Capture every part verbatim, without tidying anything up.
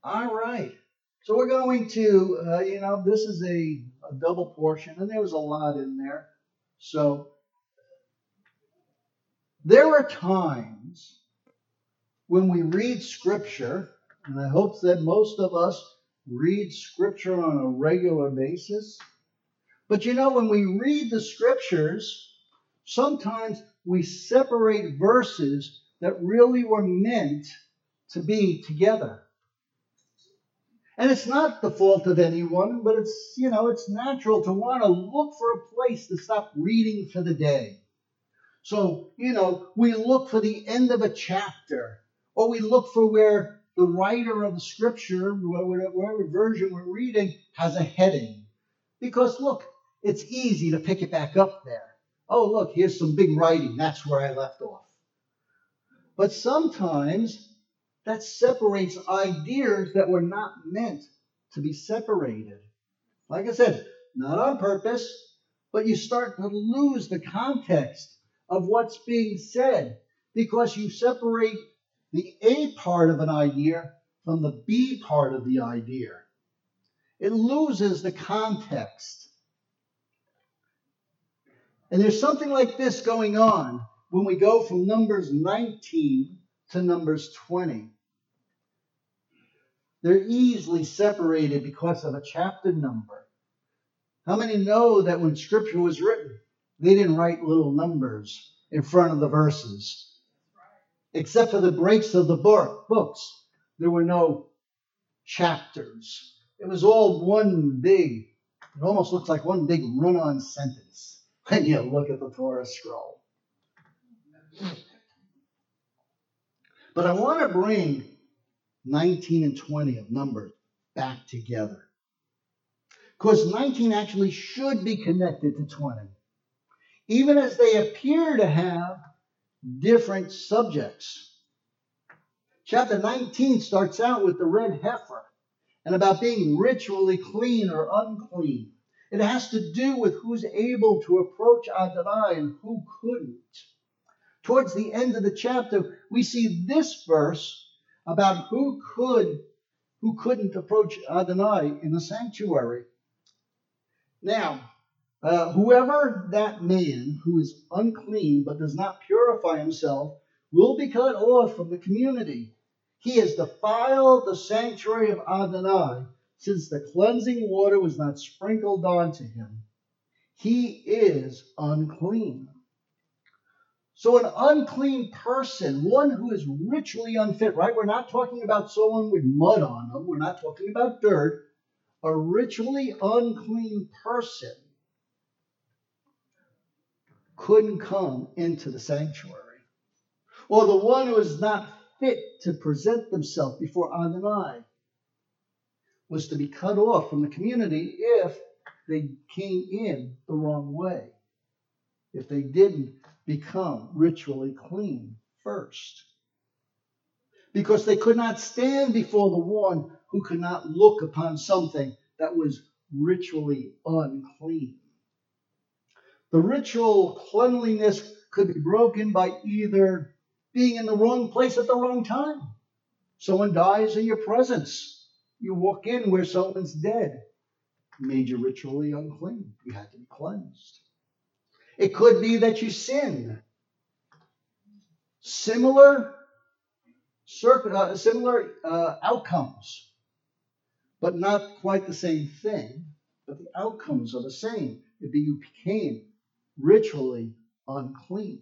All right. So we're going to, uh, you know, this is a, a double portion, and there was a lot in there. So there are times when we read Scripture, and I hope that most of us read Scripture on a regular basis. But you know, when we read the Scriptures, sometimes we separate verses that really were meant to be together. And it's not the fault of anyone, but it's, you know, it's natural to want to look for a place to stop reading for the day. So, you know, we look for the end of a chapter, or we look for where the writer of the scripture, whatever version we're reading, has a heading. Because look, it's easy to pick it back up there. Oh, look, here's some big writing. That's where I left off. But sometimes that separates ideas that were not meant to be separated. Like I said, not on purpose, but you start to lose the context of what's being said because you separate the A part of an idea from the B part of the idea. It loses the context. And there's something like this going on when we go from Numbers nineteen to Numbers twenty. They're easily separated because of a chapter number. How many know that when Scripture was written, they didn't write little numbers in front of the verses? Except for the breaks of the book, books, there were no chapters. It was all one big, it almost looks like one big run-on sentence when you look at the Torah scroll. But I want to bring nineteen and twenty of Numbers back together. Because nineteen actually should be connected to twenty. Even as they appear to have different subjects. Chapter nineteen starts out with the red heifer and about being ritually clean or unclean. It has to do with who's able to approach Adonai and who couldn't. Towards the end of the chapter, we see this verse about who could, who couldn't approach Adonai in the sanctuary. Now, uh, whoever that man who is unclean but does not purify himself will be cut off from the community. He has defiled the sanctuary of Adonai, since the cleansing water was not sprinkled onto him. He is unclean. So an unclean person, one who is ritually unfit, right? We're not talking about someone with mud on them. We're not talking about dirt. A ritually unclean person couldn't come into the sanctuary. Or the one who is not fit to present themselves before Adonai was to be cut off from the community if they came in the wrong way, if they didn't become ritually clean first. Because they could not stand before the one who could not look upon something that was ritually unclean. The ritual cleanliness could be broken by either being in the wrong place at the wrong time. Someone dies in your presence. You walk in where someone's dead. Made you ritually unclean. You had to be cleansed. It could be that you sin. Similar, uh, similar uh, outcomes, but not quite the same thing. But the outcomes are the same. If you became ritually unclean.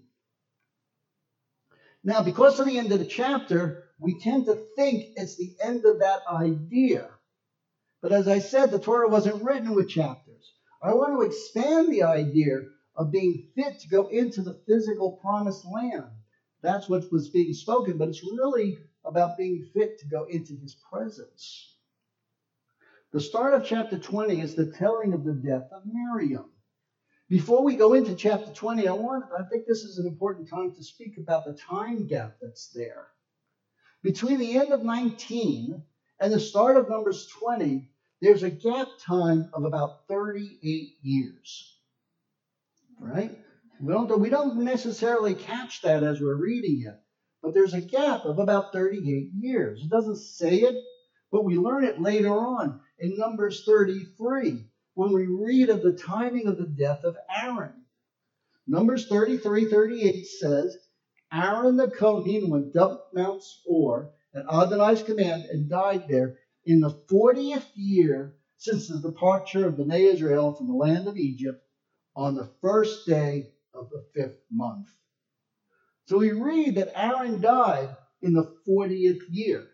Now, because of the end of the chapter, we tend to think it's the end of that idea. But as I said, the Torah wasn't written with chapters. I want to expand the idea of being fit to go into the physical promised land. That's what was being spoken, but it's really about being fit to go into his presence. The start of chapter twenty is the telling of the death of Miriam. Before we go into chapter twenty, I want, I think this is an important time to speak about the time gap that's there. Between the end of nineteen and the start of Numbers twenty, there's a gap time of about thirty-eight years. Right? We don't, we don't necessarily catch that as we're reading it, but there's a gap of about thirty-eight years. It doesn't say it, But we learn it later on in Numbers thirty-three when we read of the timing of the death of Aaron. Numbers thirty-three thirty-eight says, Aaron the Kohen went up Mount Or at Adonai's command and died there in the fortieth year since the departure of Bnei Israel from the land of Egypt on the first day of the fifth month. So we read that Aaron died in the fortieth year.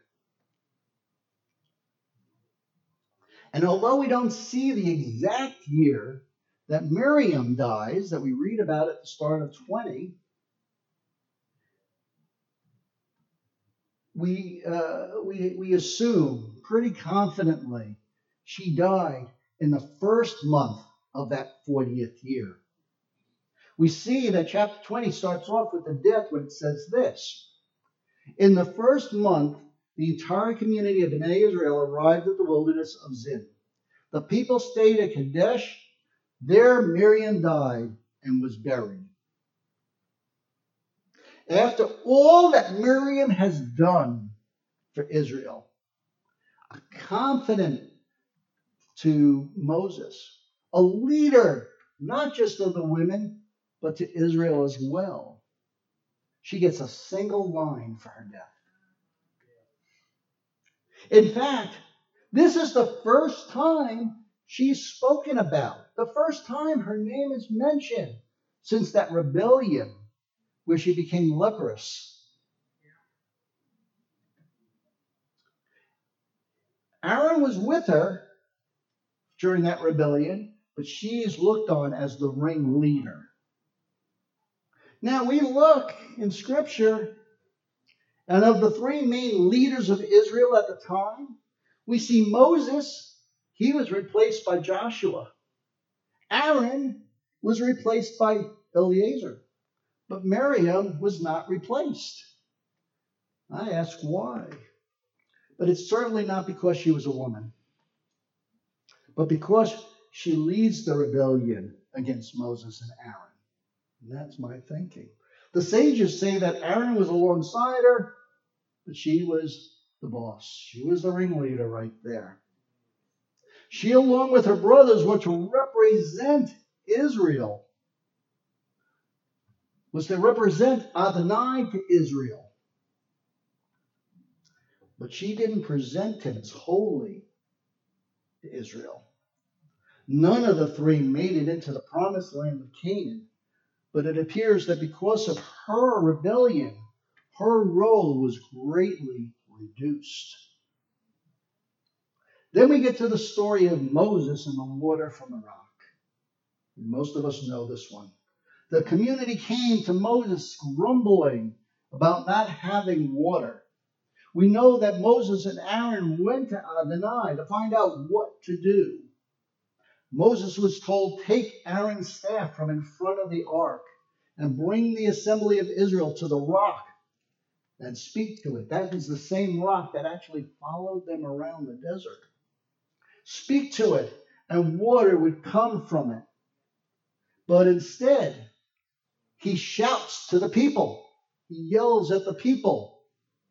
And although we don't see the exact year that Miriam dies, that we read about at the start of twenty, we, uh, we, we assume pretty confidently she died in the first month of that fortieth year. We see that chapter twenty starts off with the death when it says this. In the first month, the entire community of Bnei Israel arrived at the wilderness of Zin. The people stayed at Kadesh. There Miriam died and was buried. After all that Miriam has done for Israel, a confidant to Moses, a leader, not just of the women, but to Israel as well, she gets a single line for her death. In fact, this is the first time she's spoken about, the first time her name is mentioned since that rebellion where she became leprous. Aaron was with her during that rebellion, but she is looked on as the ringleader. Now we look in Scripture, and of the three main leaders of Israel at the time, we see Moses, he was replaced by Joshua. Aaron was replaced by Eleazar, but Miriam was not replaced. I ask why. But it's certainly not because she was a woman, but because she leads the rebellion against Moses and Aaron. And that's my thinking. The sages say that Aaron was alongside her, but she was the boss. She was the ringleader right there. She, along with her brothers, were to represent Israel, was to represent Adonai to Israel. But she didn't present him as holy to Israel. None of the three made it into the promised land of Canaan, but it appears that because of her rebellion, her role was greatly reduced. Then we get to the story of Moses and the water from the rock. Most of us know this one. The community came to Moses grumbling about not having water. We know that Moses and Aaron went to Adonai to find out what to do. Moses was told, take Aaron's staff from in front of the ark and bring the assembly of Israel to the rock and speak to it. That is the same rock that actually followed them around the desert. Speak to it, and water would come from it. But instead, he shouts to the people. He yells at the people.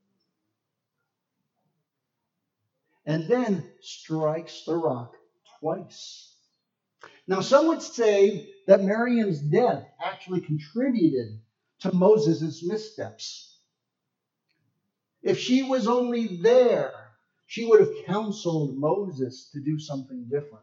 And then strikes the rock twice. Now, some would say that Miriam's death actually contributed to Moses' missteps. If she was only there, she would have counseled Moses to do something different.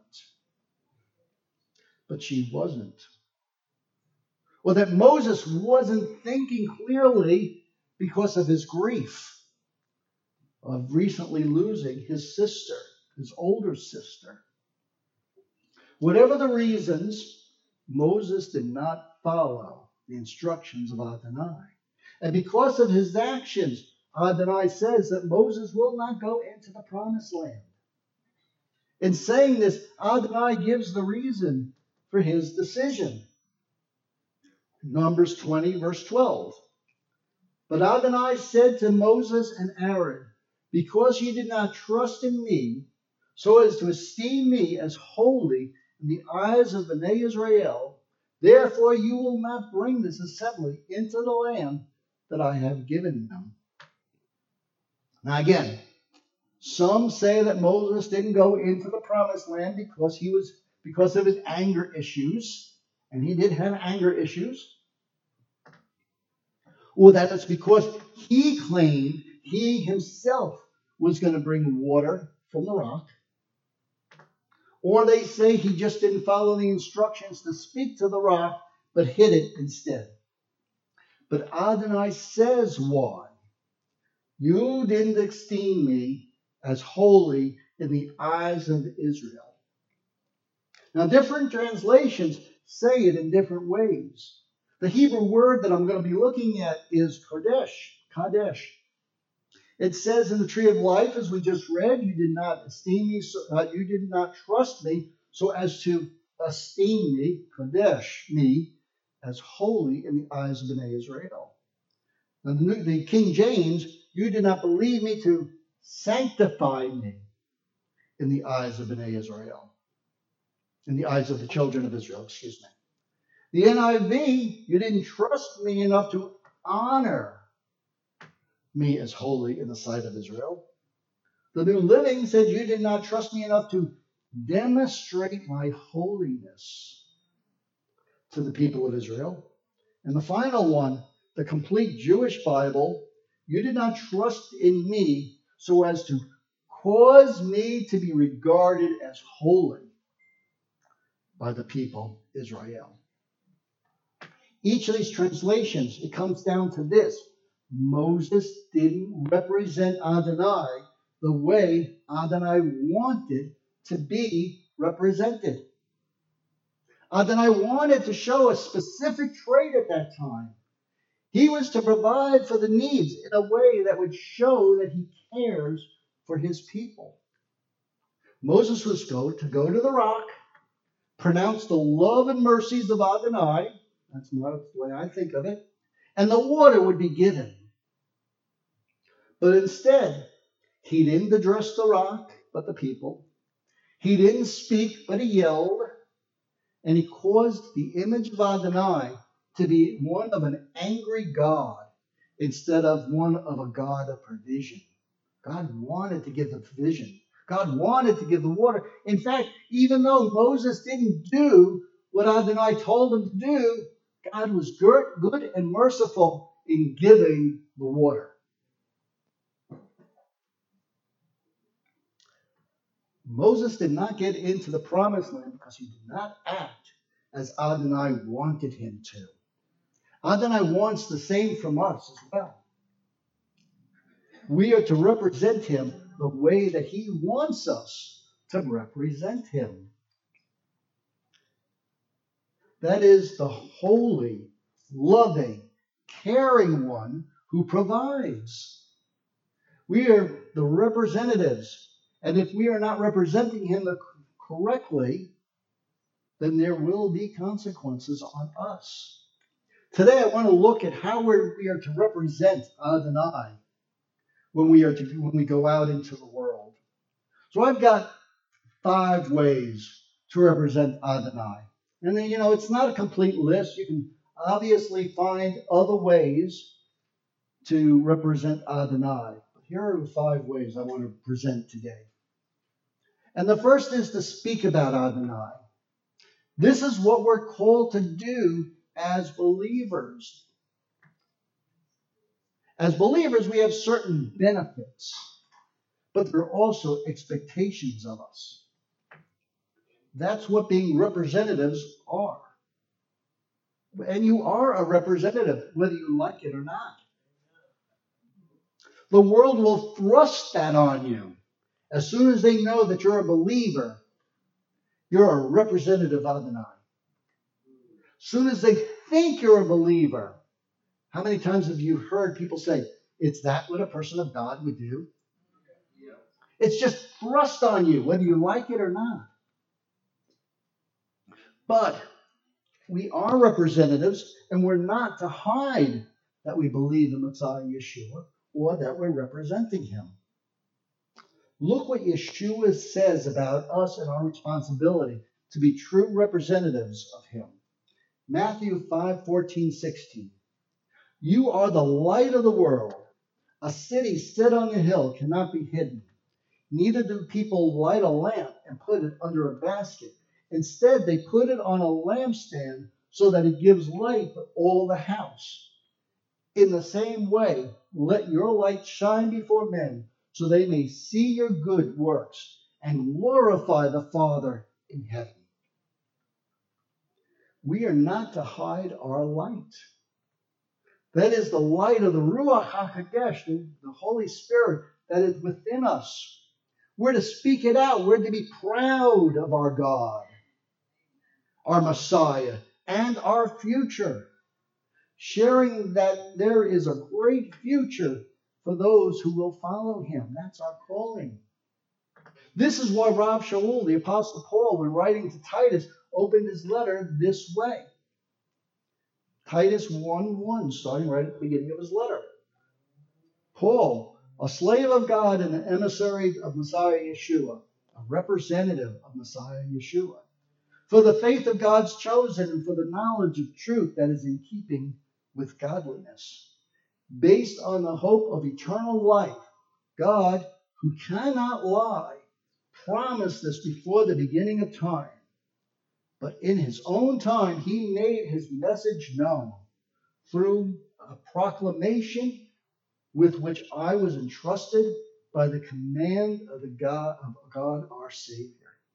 But she wasn't. Or that Moses wasn't thinking clearly because of his grief of recently losing his sister, his older sister. Whatever the reasons, Moses did not follow the instructions of Adonai. And because of his actions, Adonai says that Moses will not go into the promised land. In saying this, Adonai gives the reason for his decision. Numbers twenty, verse twelve. But Adonai said to Moses and Aaron, because you did not trust in me, so as to esteem me as holy in the eyes of Bnei Israel, therefore you will not bring this assembly into the land that I have given them. Now again, Some say that Moses didn't go into the promised land because he was because of his anger issues, and he did have anger issues. Or that it's because he claimed he himself was going to bring water from the rock. Or they say he just didn't follow the instructions to speak to the rock, but hid it instead. But Adonai says why. You didn't esteem me as holy in the eyes of Israel. Now, different translations say it in different ways. The Hebrew word that I'm going to be looking at is Kodesh, Kadesh. It says in the tree of life, as we just read, you did not esteem me, so, uh, you did not trust me so as to esteem me, Kodesh, me, as holy in the eyes of Bnei Israel. Now, the, the King James, you did not believe me to sanctify me in the eyes of Bnei Israel. In the eyes of the children of Israel, excuse me. The N I V, you didn't trust me enough to honor me as holy in the sight of Israel. The New Living said you did not trust me enough to demonstrate my holiness to the people of Israel. And the final one, the complete Jewish Bible, you did not trust in me so as to cause me to be regarded as holy by the people Israel. Each of these translations, it comes down to this. Moses didn't represent Adonai the way Adonai wanted to be represented. Adonai wanted to show a specific trait at that time. He was to provide for the needs in a way that would show that he cares for his people. Moses was go to go to the rock, pronounce the love and mercies of Adonai. That's not the way I think of it. And the water would be given. But instead, he didn't address the rock, but the people. He didn't speak, but he yelled. And he caused the image of Adonai to be one of an angry God instead of one of a God of provision. God wanted to give the provision. God wanted to give the water. In fact, even though Moses didn't do what Adonai told him to do, God was good and merciful in giving the water. Moses did not get into the promised land because he did not act as Adonai wanted him to. Adonai wants the same from us as well. We are to represent him the way that he wants us to represent him. That is the holy, loving, caring one who provides. We are the representatives. And if we are not representing him correctly, then there will be consequences on us. Today I want to look at how we're, we are to represent Adonai when we are to when we go out into the world. So I've got five ways to represent Adonai. And then, you know, it's not a complete list. You can obviously find other ways to represent Adonai. But here are the five ways I want to present today. And the first is to speak about Adonai. This is what we're called to do as believers. As believers, we have certain benefits, but there are also expectations of us. That's what being representatives are. And you are a representative, whether you like it or not. The world will thrust that on you. As soon as they know that you're a believer, you're a representative of Adonai. As soon as they think you're a believer, how many times have you heard people say, "Is that what a person of God would do?" Yeah. It's just thrust on you, whether you like it or not. But we are representatives, and we're not to hide that we believe in Messiah Yeshua or that we're representing him. Look what Yeshua says about us and our responsibility to be true representatives of him. Matthew five, fourteen, sixteen. You are the light of the world. A city set on a hill cannot be hidden. Neither do people light a lamp and put it under a basket. Instead, they put it on a lampstand so that it gives light to all the house. In the same way, let your light shine before men, so they may see your good works and glorify the Father in heaven. We are not to hide our light. That is the light of the Ruach HaKodesh, the, the Holy Spirit that is within us. We're to speak it out. We're to be proud of our God, our Messiah, and our future, sharing that there is a great future for those who will follow him. That's our calling. This is why Rav Shaul, the Apostle Paul, when writing to Titus, opened his letter this way. Titus one one, starting right at the beginning of his letter. Paul, a slave of God and an emissary of Messiah Yeshua, a representative of Messiah Yeshua, for the faith of God's chosen and for the knowledge of truth that is in keeping with godliness, based on the hope of eternal life. God, who cannot lie, promised this before the beginning of time. But in his own time, he made his message known through a proclamation with which I was entrusted by the command of the God of God our Savior.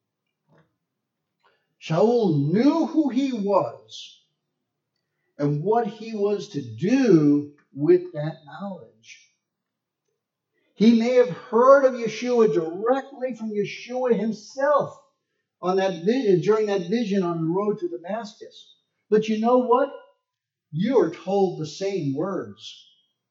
Shaul knew who he was and what he was to do with that knowledge. He may have heard of Yeshua directly from Yeshua himself on that vision, during that vision on the road to Damascus. But you know what? You are told the same words.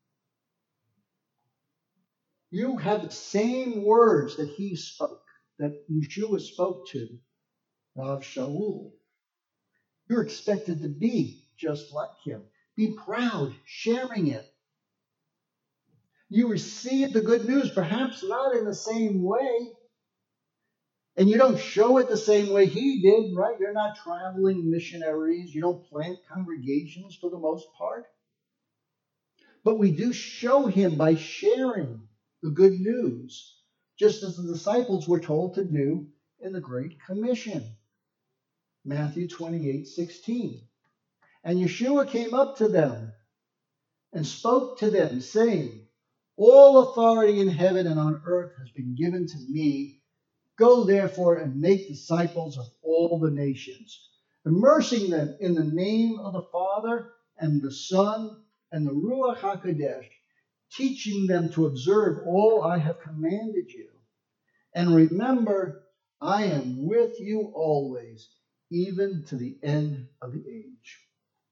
You have the same words that he spoke, that Yeshua spoke to Rav Shaul. You're expected to be just like him. Be proud, sharing it. You receive the good news, perhaps not in the same way. And you don't show it the same way he did, right? You're not traveling missionaries. You don't plant congregations for the most part. But we do show him by sharing the good news, just as the disciples were told to do in the Great Commission. Matthew twenty-eight sixteen. And Yeshua came up to them and spoke to them, saying, all authority in heaven and on earth has been given to me. Go therefore and make disciples of all the nations, immersing them in the name of the Father and the Son and the Ruach HaKodesh, teaching them to observe all I have commanded you. And remember, I am with you always, even to the end of the age.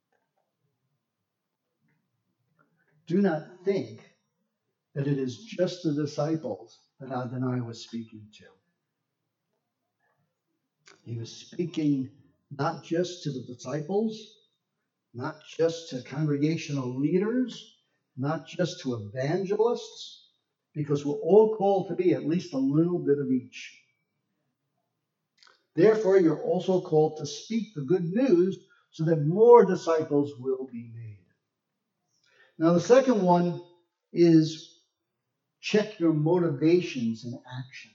Do not think that it is just the disciples that Adonai was speaking to. He was speaking not just to the disciples, not just to congregational leaders, not just to evangelists, because we're all called to be at least a little bit of each. Therefore, you're also called to speak the good news so that more disciples will be made. Now, the second one is check your motivations and actions.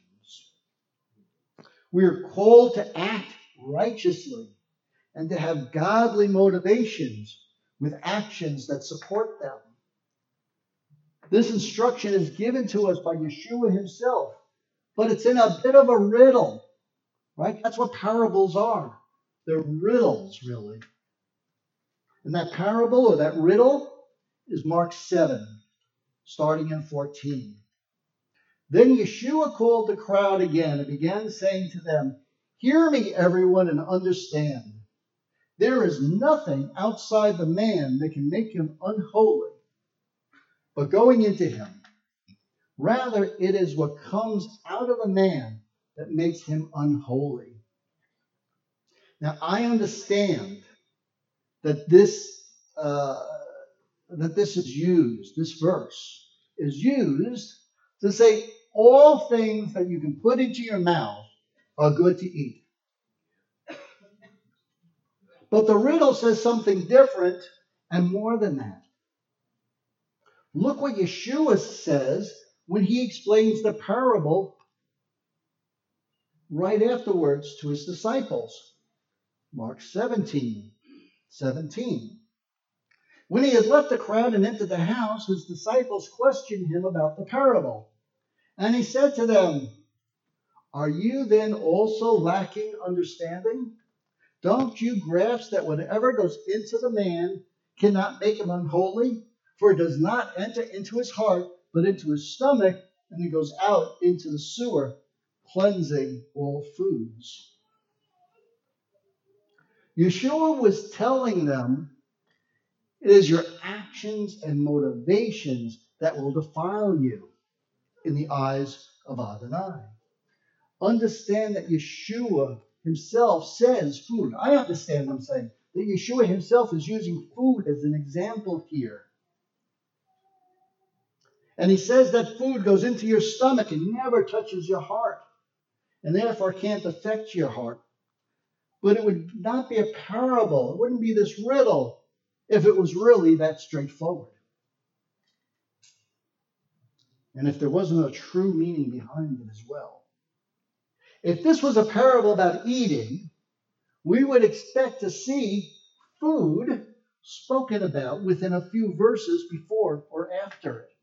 We are called to act righteously and to have godly motivations with actions that support them. This instruction is given to us by Yeshua himself, but it's in a bit of a riddle, right? That's what parables are. They're riddles, really. And that parable or that riddle is Mark seven, starting in fourteen. Then Yeshua called the crowd again and began saying to them, hear me, everyone, and understand. There is nothing outside the man that can make him unholy, but going into him. Rather, it is what comes out of the man that makes him unholy. Now, I understand that this uh, that this is used, this verse is used to say all things that you can put into your mouth are good to eat. But the riddle says something different and more than that. Look what Yeshua says when he explains the parable right afterwards to his disciples. Mark seventeen, seventeen. When he had left the crowd and entered the house, his disciples questioned him about the parable. And he said to them, "Are you then also lacking understanding? Don't you grasp that whatever goes into the man cannot make him unholy? For it does not enter into his heart, but into his stomach, and it goes out into the sewer, cleansing all foods." Yeshua was telling them, it is your actions and motivations that will defile you in the eyes of Adonai. Understand that Yeshua himself says food. I understand what I'm saying. That Yeshua himself is using food as an example here. And he says that food goes into your stomach and never touches your heart, and therefore can't affect your heart. But it would not be a parable. It wouldn't be this riddle if it was really that straightforward. And if there wasn't a true meaning behind it as well. If this was a parable about eating, we would expect to see food spoken about within a few verses before or after it.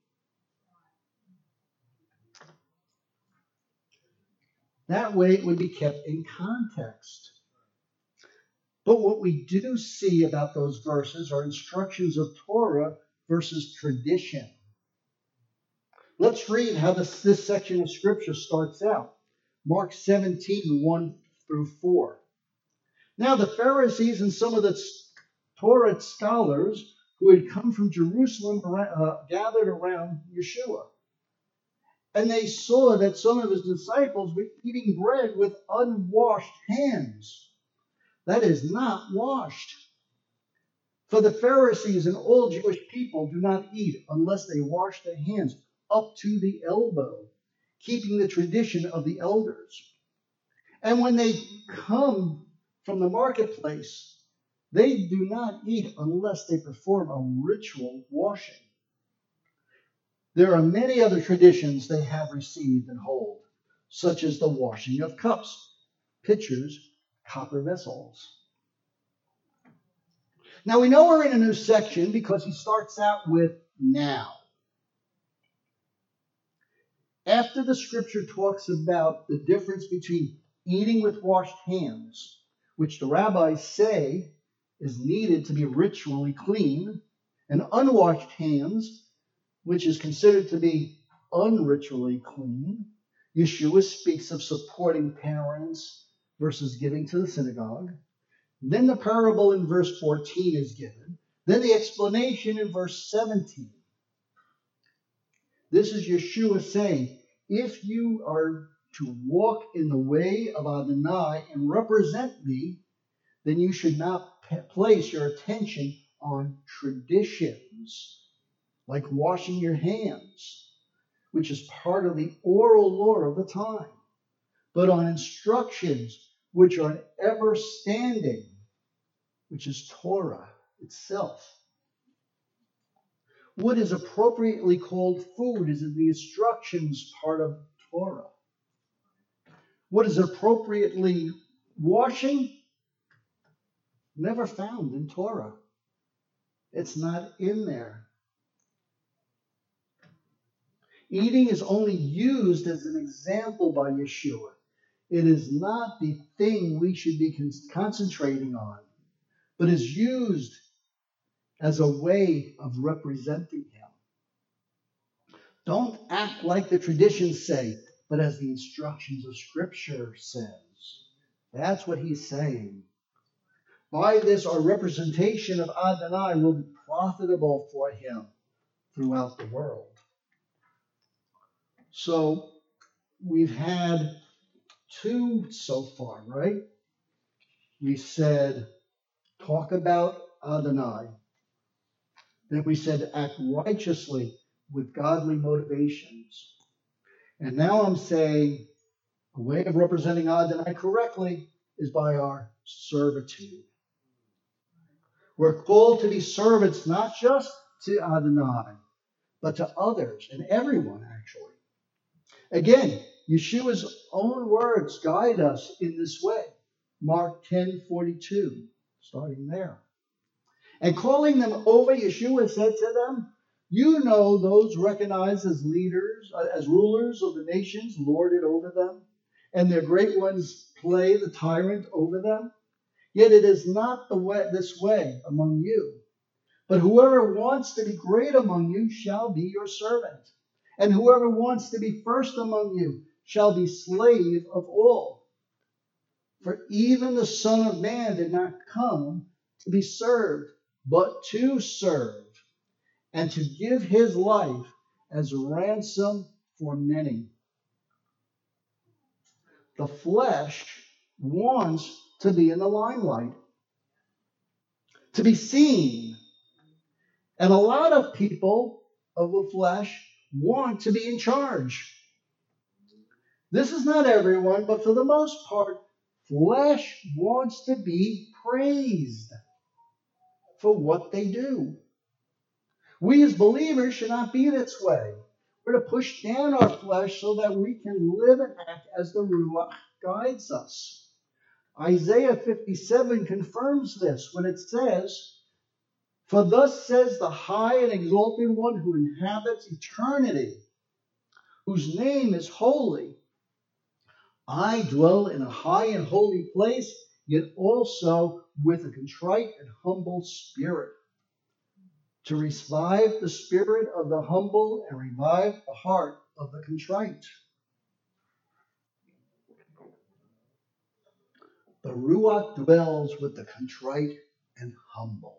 That way it would be kept in context. But what we do see about those verses are instructions of Torah versus tradition. Let's read how this, this section of Scripture starts out. Mark seventeen, one through four. Now the Pharisees and some of the Torah scholars who had come from Jerusalem uh, gathered around Yeshua. And they saw that some of his disciples were eating bread with unwashed hands. That is, not washed. For the Pharisees and all Jewish people do not eat unless they wash their hands up to the elbow, keeping the tradition of the elders. And when they come from the marketplace, they do not eat unless they perform a ritual washing. There are many other traditions they have received and hold, such as the washing of cups, pitchers, copper vessels. Now we know we're in a new section because he starts out with now. After the scripture talks about the difference between eating with washed hands, which the rabbis say is needed to be ritually clean, and unwashed hands, which is considered to be unritually clean, Yeshua speaks of supporting parents versus giving to the synagogue. Then the parable in verse fourteen is given. Then the explanation in verse seventeen. This is Yeshua saying, if you are to walk in the way of Adonai and represent me, then you should not place your attention on traditions, like washing your hands, which is part of the oral law of the time, but on instructions which are ever standing, which is Torah itself. What is appropriately called food is in the instructions part of Torah. What is appropriately washing? Never found in Torah. It's not in there. Eating is only used as an example by Yeshua. It is not the thing we should be concentrating on, but is used as a way of representing him. Don't act like the traditions say, but as the instructions of Scripture says. That's what he's saying. By this, our representation of Adonai will be profitable for him throughout the world. So we've had two so far, right? We said, talk about Adonai. Then we said, act righteously with godly motivations. And now I'm saying, a way of representing Adonai correctly is by our servitude. We're called to be servants, not just to Adonai, but to others and everyone, actually. Again, Yeshua's own words guide us in this way. Mark ten forty-two, starting there. And calling them over, Yeshua said to them, you know those recognized as leaders, uh, as rulers of the nations, lord it over them, and their great ones play the tyrant over them. Yet it is not the way, this way among you. But whoever wants to be great among you shall be your servant. And whoever wants to be first among you shall be slave of all. For even the Son of Man did not come to be served, but to serve, and to give his life as a ransom for many. The flesh wants to be in the limelight, to be seen. And a lot of people of the flesh want to be in charge. This is not everyone, but for the most part, flesh wants to be praised for what they do. We as believers should not be this way. We're to push down our flesh so that we can live and act as the Ruach guides us. Isaiah fifty-seven confirms this when it says, for thus says the high and exalted one who inhabits eternity, whose name is holy. I dwell in a high and holy place, yet also with a contrite and humble spirit, to revive the spirit of the humble and revive the heart of the contrite. The Ruach dwells with the contrite and humble.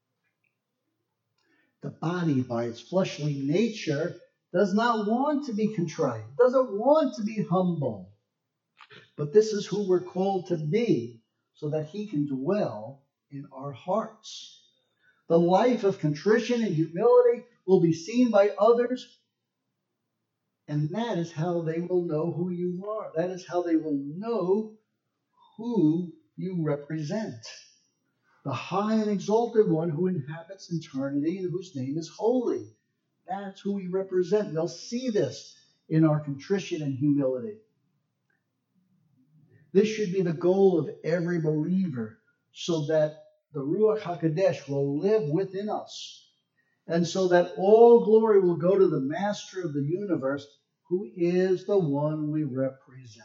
The body, by its fleshly nature, does not want to be contrite, doesn't want to be humble. But this is who we're called to be, so that he can dwell in our hearts. The life of contrition and humility will be seen by others, and that is how they will know who you are. That is how they will know who you represent. The high and exalted one who inhabits eternity and whose name is holy. That's who we represent. They'll see this in our contrition and humility. This should be the goal of every believer, so that the Ruach HaKodesh will live within us, and so that all glory will go to the Master of the universe, who is the one we represent.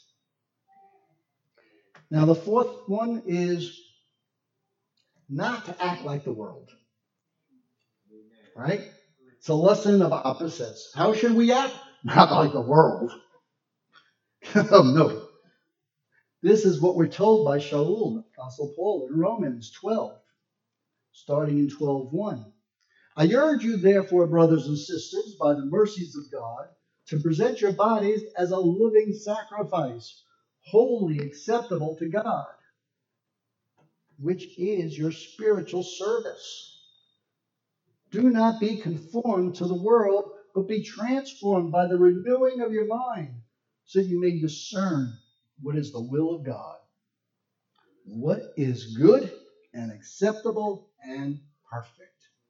Now, the fourth one is not to act like the world. Right? It's a lesson of opposites. How should we act? Not like the world. Oh, no. This is what we're told by Shaul, the Apostle Paul, in Romans twelve, starting in twelve one. I urge you, therefore, brothers and sisters, by the mercies of God, to present your bodies as a living sacrifice, wholly acceptable to God, which is your spiritual service. Do not be conformed to the world, but be transformed by the renewing of your mind, so you may discern what is the will of God, what is good and acceptable and perfect.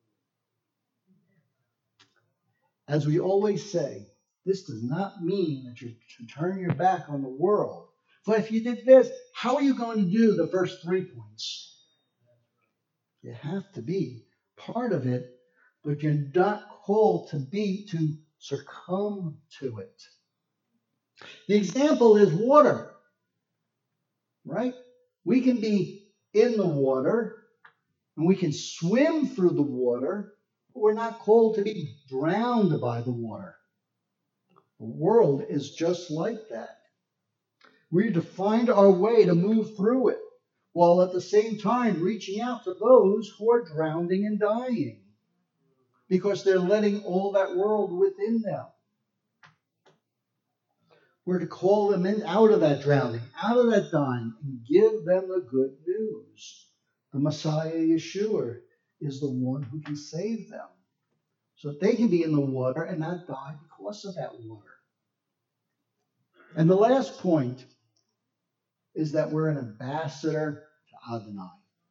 As we always say, this does not mean that you're to turn your back on the world. For if you did this, how are you going to do the first three points? You have to be part of it, but you're not called to be, to succumb to it. The example is water, right? We can be in the water, and we can swim through the water, but we're not called to be drowned by the water. The world is just like that. We're to find our way to move through it, while at the same time reaching out to those who are drowning and dying, because they're letting all that world within them. We're to call them in out of that drowning, out of that dying, and give them the good news. The Messiah, Yeshua, is the one who can save them, so that they can be in the water and not die because of that water. And the last point is that we're an ambassador to Adonai.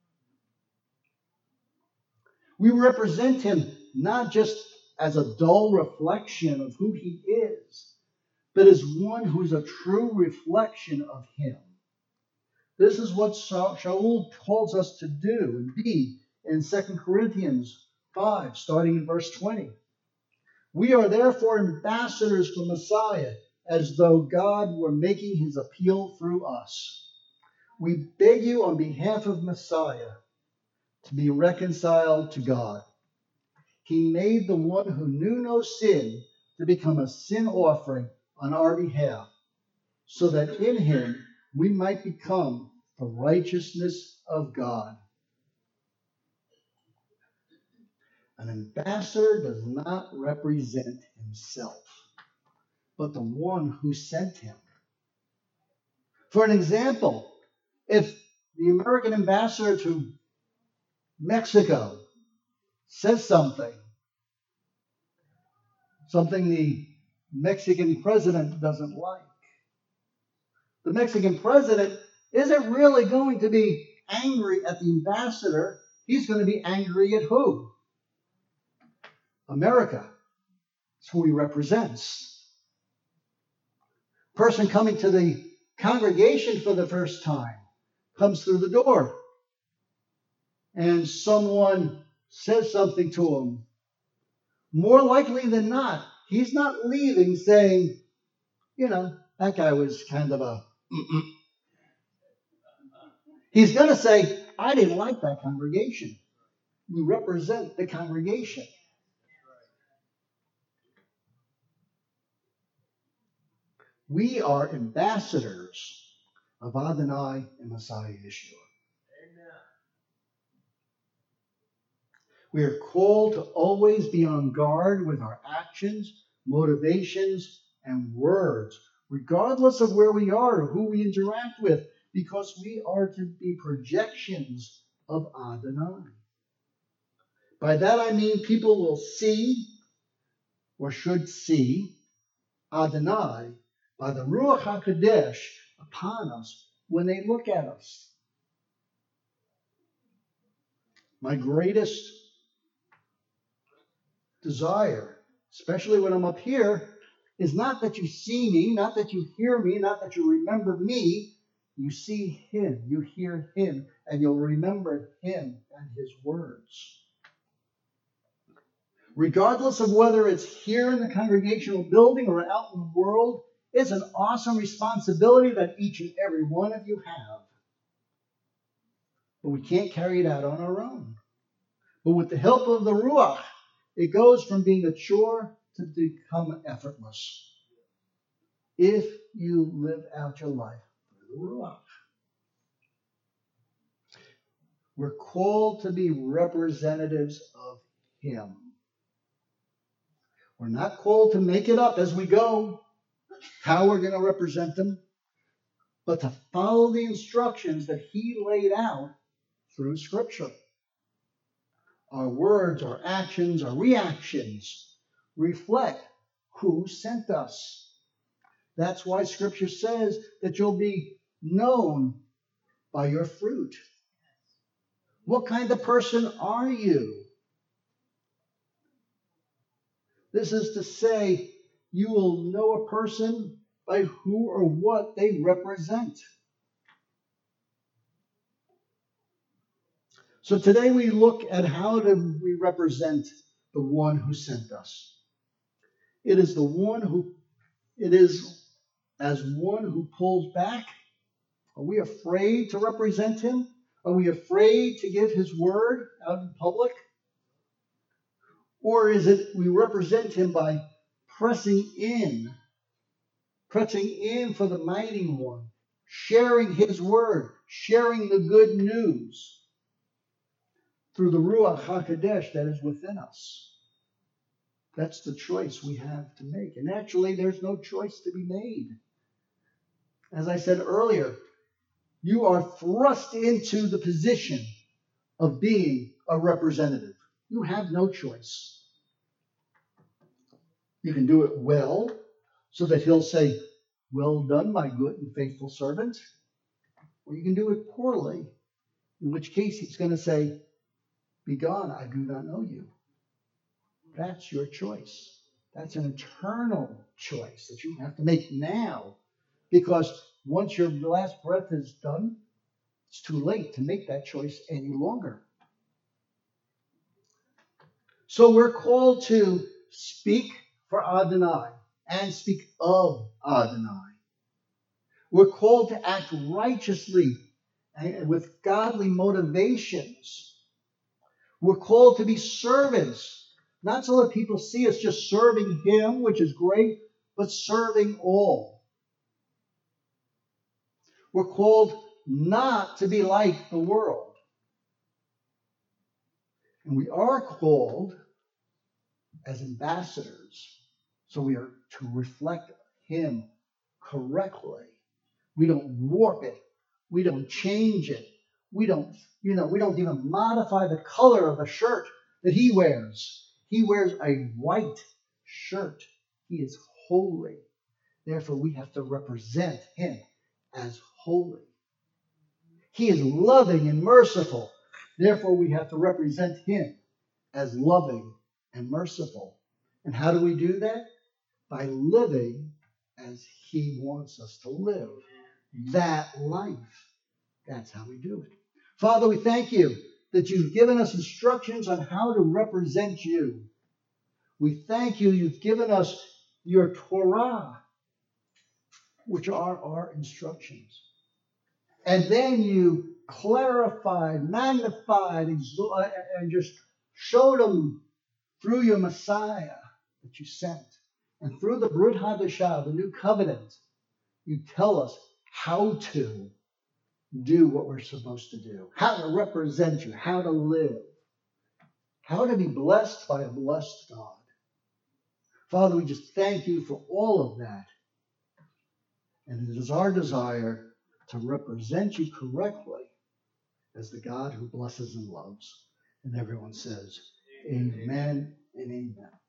We represent him not just as a dull reflection of who he is, but as one who's a true reflection of him. This is what Shaul calls us to do and be in Second Corinthians five, starting in verse twenty. We are therefore ambassadors for Messiah, as though God were making his appeal through us. We beg you on behalf of Messiah to be reconciled to God. He made the one who knew no sin to become a sin offering on our behalf, so that in him we might become the righteousness of God. An ambassador does not represent himself, but the one who sent him. For an example, if the American ambassador to Mexico says something, something the Mexican president doesn't like, the Mexican president isn't really going to be angry at the ambassador. He's going to be angry at who? America. It's who he represents. Person coming to the congregation for the first time comes through the door, and someone says something to him. More likely than not, he's not leaving saying, you know, that guy was kind of a mm-mm. He's going to say, I didn't like that congregation. We represent the congregation. We are ambassadors of Adonai and Messiah Yeshua. We are called to always be on guard with our actions, motivations, and words, regardless of where we are or who we interact with, because we are to be projections of Adonai. By that I mean people will see, or should see, Adonai by the Ruach HaKodesh upon us when they look at us. My greatest desire, especially when I'm up here, is not that you see me, not that you hear me, not that you remember me. You see him, you hear him, and you'll remember him and his words. Regardless of whether it's here in the congregational building or out in the world, it's an awesome responsibility that each and every one of you have. But we can't carry it out on our own. But with the help of the Ruach, it goes from being a chore to become effortless. If you live out your life through the Ruach. We're called to be representatives of him. We're not called to make it up as we go, how we're going to represent him, but to follow the instructions that he laid out through Scripture. Our words, our actions, our reactions reflect who sent us. That's why Scripture says that you'll be known by your fruit. What kind of person are you? This is to say, you will know a person by who or what they represent. So today we look at how do we represent the one who sent us. It is the one who, it is as one who pulls back. Are we afraid to represent him? Are we afraid to give his word out in public? Or is it we represent him by pressing in, pressing in for the mighty one, sharing his word, sharing the good news through the Ruach HaKodesh that is within us? That's the choice we have to make. And actually, there's no choice to be made. As I said earlier, you are thrust into the position of being a representative. You have no choice. You can do it well, so that he'll say, well done, my good and faithful servant. Or you can do it poorly, in which case he's going to say, begone, I do not know you. That's your choice. That's an eternal choice that you have to make now, because once your last breath is done, it's too late to make that choice any longer. So we're called to speak for Adonai and speak of Adonai. We're called to act righteously and with godly motivations. We're called to be servants, not so that people see us just serving Him, which is great, but serving all. We're called not to be like the world. And we are called as ambassadors, so we are to reflect Him correctly. We don't warp it. We don't change it. We don't, you know, we don't even modify the color of the shirt that He wears. He wears a white shirt. He is holy. Therefore, we have to represent Him as holy. He is loving and merciful. Therefore, we have to represent Him as loving and merciful. And how do we do that? By living as He wants us to live that life. That's how we do it. Father, we thank You that You've given us instructions on how to represent You. We thank You, You've given us Your Torah, which are our instructions. And then You clarified, magnified, exo- and just showed them through Your Messiah that You sent. And through the Brit Hadashah, the new covenant, You tell us how to do what we're supposed to do, how to represent You, how to live, how to be blessed by a blessed God. Father, we just thank You for all of that. And it is our desire to represent You correctly as the God who blesses and loves. And everyone says, Amen and amen.